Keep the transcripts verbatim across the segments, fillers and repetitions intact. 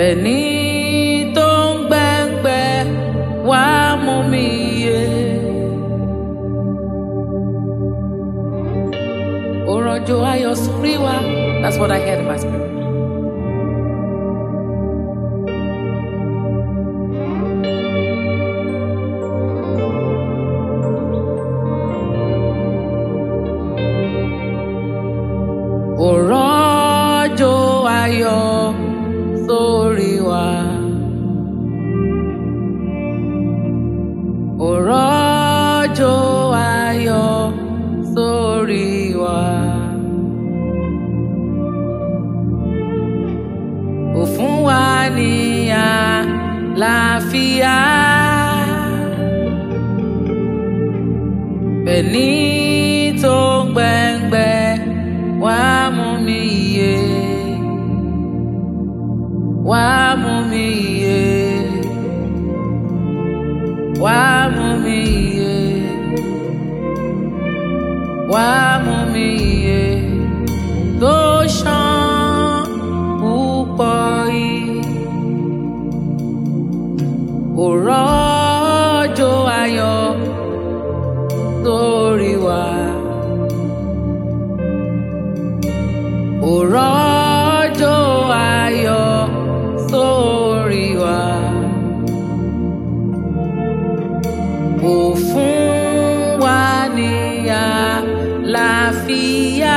bẹ́ẹ̀ni tó ń gbẹ́ngbẹ́ wá mú mi yé. Ó rọ̀jò ayọ̀ sórí wa. That's what I heard in my spirit. Ó rọ̀jò ayọ̀ sórí wa. Ó rọ̀jò ayọ̀ sórí wa. Ó fún wa ní àlàáfíà. Bẹ́ẹ̀ni tó ń gbẹ́ngbẹ́ wá mú mi yé. Wá mú mi yé. Wá mú mi yé. Wá mú mi yé. Tó ṣàn púpọ̀ yìí. Ó rọ̀jò ayọ̀ sórí wa. Ó rọ̀jò ayọ̀ sórí wa. Ó fún wa ní àlàáfíà.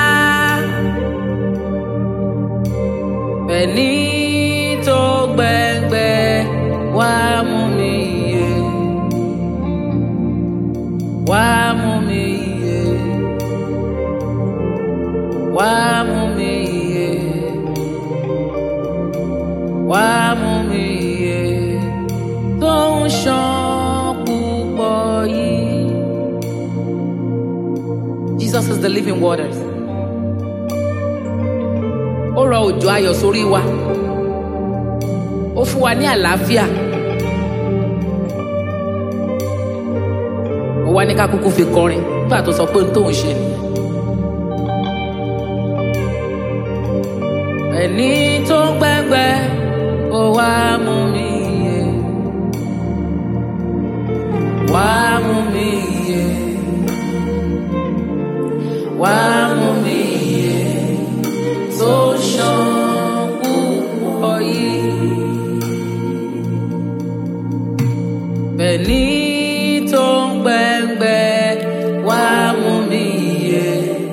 Bẹ́ẹ̀ni tó gbẹ́ngbẹ́ wá mú mi yé. Wá mú mi yé. Wá mú mi yé. Wá mú mi yé. Tó ń ṣàn púpọ̀ yìí. Jesus is the living waters. Ó rọ̀ òjò ayọ̀ sórí wa. Ó fún wa ní àlàáfíà. Ó wá ní ká kúkú fi kọrin nígbà tó sọ pé ohun tóun ṣe nìyẹn. Ẹni tó ń gbẹ́ngbẹ́ ó wá mú mi yé. Wá mú mi yé. Wá mú mi yé. Tó ṣàn púpọ̀ yìí. Bẹ́ẹ̀ni tó ń gbẹ́ngbẹ́ wá mú mi yé.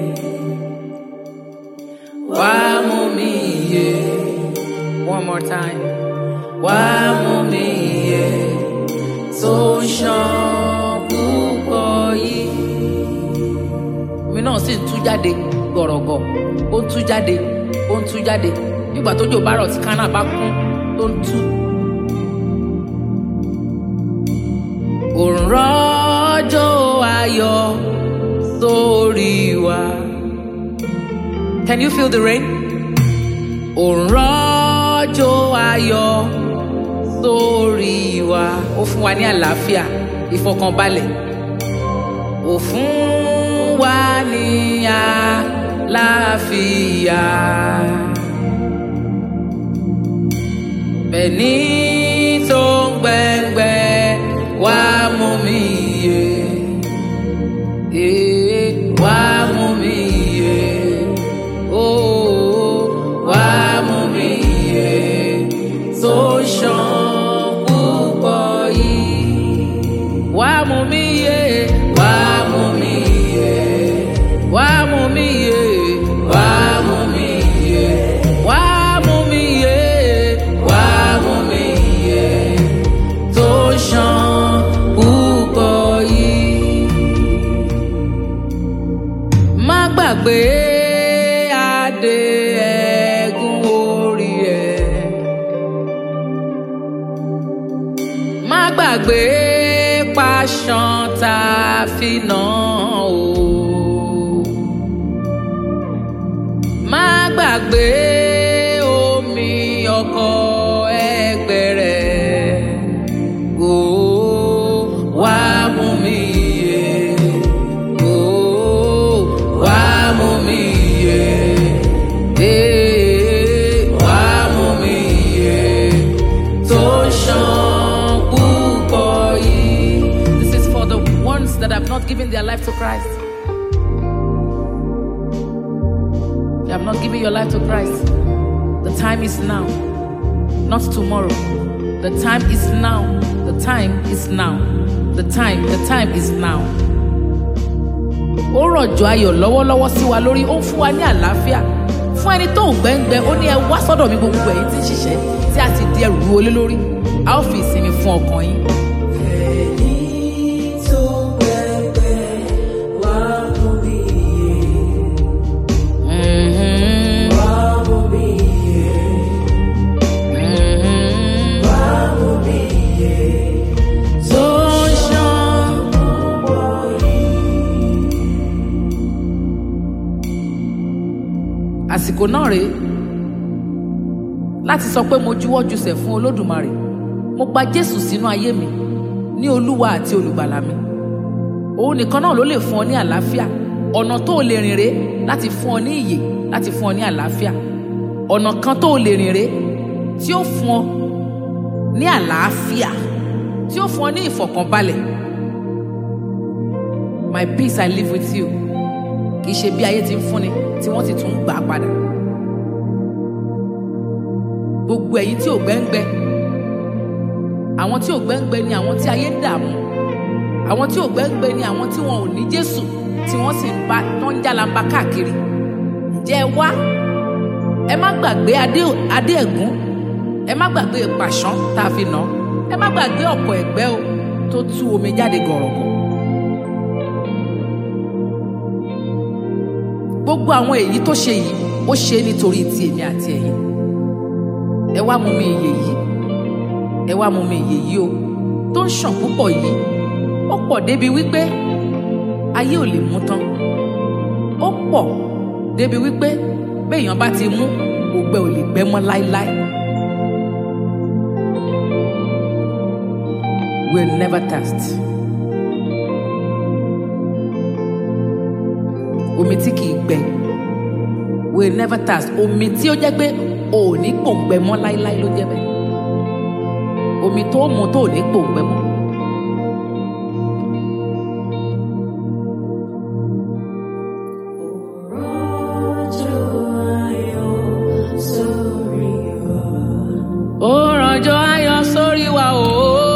Wá mú mi yé. One more time. Wá mú mi yé. Tó ṣàn púpọ̀ yìí. Omi náà sì ń tú jáde gọ̀rọ̀gọ̀. Ó ń tú jáde. Ó ń tú jáde. Nígbà tójò bá rọ̀ tí kánà bá kún tó ń tú. Ó rọ̀jò ayọ̀ sórí wa. Can you feel the rain? Ó rọ̀jò ayọ̀ sórí wa. Ó fún wa ní àlàáfíà, ìfọ̀kànbalẹ̀. Ó fún wa ní àlàáfíà. Bẹ́ẹ̀ni tó ń gbẹ́ngbẹ́ wá mú mi yé. Eh, wá mú mi yé. Oh, wá mú mi yé. Tó ṣàn púpọ̀ yìí. Wá mú mi yé. Wá mú mi yé. Wá mú mi yé. Wá mú mi yé. Wá mú mi yé. Wá mú mi yé. Tó ṣàn púpọ̀ yìí. Má gbàgbé adé ẹ̀gún orí ẹ̀. Má gbàgbé pàṣán tá a fi nà ó. Má gbàgbé omi ọkọ̀ ẹgbẹ́ rẹ̀. Oh, wá mú mi yé. Oh, wá mú mi yé. Eh, wá mú mi yé. not given their life to Christ. You have not given your life to Christ. The time is now, not tomorrow. The time is now. The time is now. The time, the time is now. Ó rọ̀jò ayọ̀ lọ́wọ́lọ́wọ́ sí wa lórí, ó ń fún wa ní àlàáfíà. Fún ẹni tó ń gbẹ́ngbẹ́, ó ní ẹ wá sọ́dọ̀ mi gbogbo ẹ̀yin tí ń ṣiṣẹ́ tí a sì di ẹrù wọlé lórí. A ó fi ìsinmi fún ọkàn yín. Àsìkò náà rèé láti sọ pé mo juwọ́ jùsẹ̀ fún Olódùmarè. Mo gba Jésù sínú ayé mi ní Olúwa àti Olùgbàlà mi. Òun nìkan náà ló lè fún ọ ní àlàáfíà. Ọ̀nà tó o lè rìn rèé láti fún ọ ní ìyè, láti fún ọ ní àlàáfíà. Ọ̀nà kan tó o lè rìn rèé tí ó fún ọ ní àlàáfíà, tí ó fún ọ ní ìfọ̀kànbalẹ̀. My peace I live with you. Kì í ṣe bí ayé ti ń fúnni tí wọ́n ti tún gbà padà. Gbogbo ẹ̀yin tí ò gbẹ́ngbẹ́, àwọn tí ò gbẹ́ngbẹ́ ni àwọn tí ayé ń dààmú. Àwọn tí ò gbẹ́ngbẹ́ ni àwọn tí wọn ò ní Jésù, tí wọ́n sì ń bá tó ń jálamba káàkiri. Ǹjẹ́ ẹ wá? Ẹ má gbàgbé adé adé ẹ̀gún. Ẹ má gbàgbé pàṣán tá a fi nà. Ẹ má gbàgbé ọ̀pọ̀ ẹ̀gbẹ́ o tó tú omi jáde gọ̀rọ̀gọ̀. Gbogbo àwọn èyí tó ṣe yìí, ó ṣe é nítorí ti èmi àti ẹ̀yin. Ẹ wá mú mi ìyè yìí. Ẹ wá mú mi ìyè yìí o. Tó ń ṣàn púpọ̀ yìí. Ó pọ̀ débi wípé ayé ò lè mú tán. Ó pọ̀ débi wípé béèyàn bá ti mú, ògbẹ ò lè gbẹ mọ́ láíláí. We'll never thirst. Omi tí kìí gbẹ. We'll never thirst. Omi tí ó jẹ́ pé o ò ní pòǹgbẹ mọ́ láíláí ló jẹ́ bẹ́ẹ̀. Omi tó mu tó ò ní pòǹgbẹ mọ́. Ó rọ̀jò ayọ̀ sórí wa o.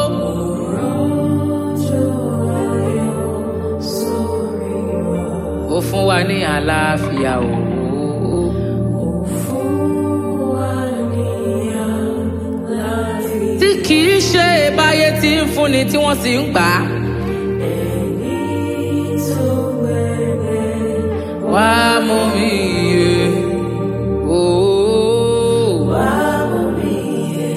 Ó fún wa ní àlàáfíà o. Tí kìí ṣe báyé tí ń fúnni tí wọ́n sì ń gbà á. Wá mú mi yè o. Wá mú mi yè.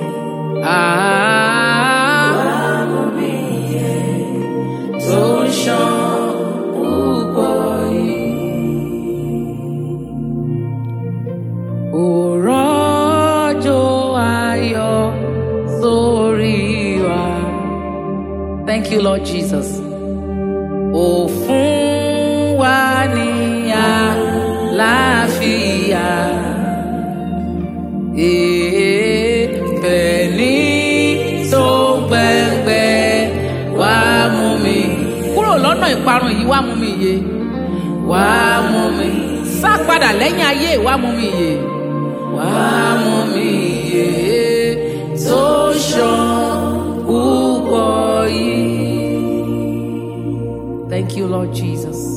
Wá mú mi yè. Tó ń ṣàn púpọ̀ yìí. Ó rọ̀jò ayọ̀ sórí wa. Thank you, Lord Jesus. Ó fún wa ní àlàáfíà. Ẹni tó gbẹ́ngbẹ́, wá mú mi. Kúrò lọ́nà ìparun yìí, wá mú mi yè. Wá mú mi. Sá padà lẹ́yìn ayé, wá mú mi yè. Wá mú mi yè. Tó ṣàn púpọ̀ yìí. Thank you, Lord Jesus.